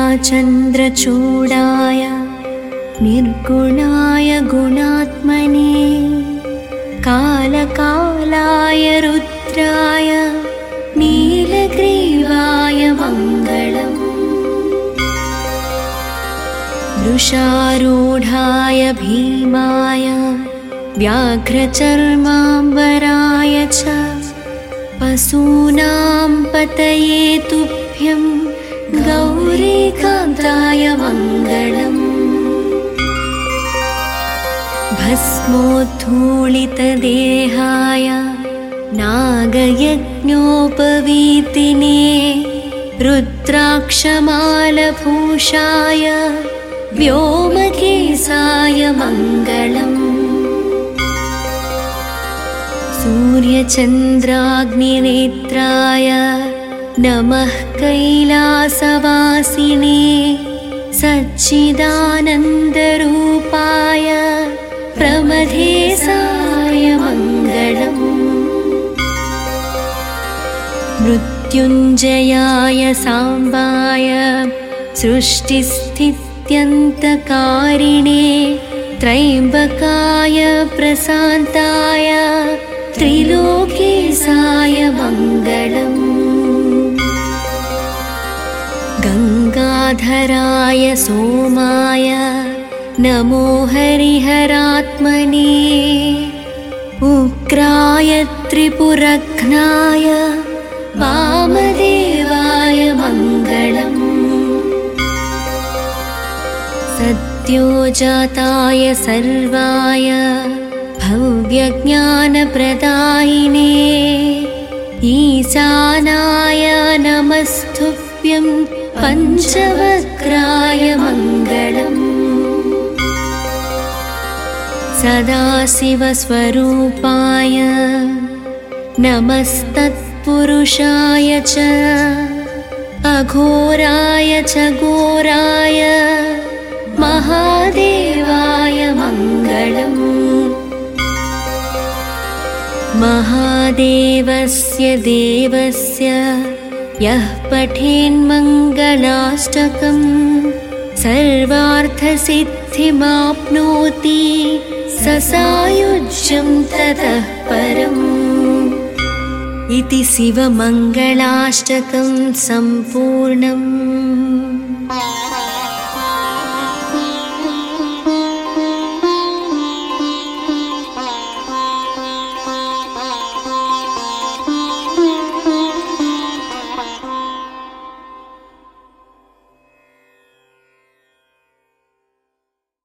चन्द्रचूडाय निर्गुणाय गुणात्मने कालकालाय रुद्राय नीलग्रीवाय मङ्गलम् वृषारूढाय भीमाय व्याघ्रचर्माम्बराय च पशूनां पतये तुभ्यं गौरीकान्ताय मङ्गलम् भस्मोद्धूलितदेहाय नागयज्ञोपवीतिने रुद्राक्षमालभूषाय व्योमकेशाय मङ्गलम् सूर्यचन्द्राग्निनेत्राय नमः कैलासवासिने सच्चिदानन्दरूपाय प्रमथेशाय मङ्गलम् मृत्युञ्जयाय साम्बाय सृष्टिस्थित्यन्तकारिणे त्रयम्बकाय प्रशान्ताय त्रिलोकेशाय मङ्गलम् गङ्गाधराय सोमाय नमो हरिहरात्मने उग्राय त्रिपुरघ्नाय वामदेवाय मङ्गलम् सद्योजाताय सर्वाय भव्यज्ञानप्रदायिने ईशानाय नमस्तुभ्यं पञ्चवक्त्राय मङ्गलम् सदाशिवस्वरूपाय नमस्तत्पुरुषाय च अघोराय च घोराय महादेवाय मङ्गलम् महादेवस्य देवस्य यः पठेन्मङ्गलाष्टकं सर्वार्थसिद्धिमाप्नोति स सायुज्यं ततः परम् इति शिवमङ्गलाष्टकं सम्पूर्णम्।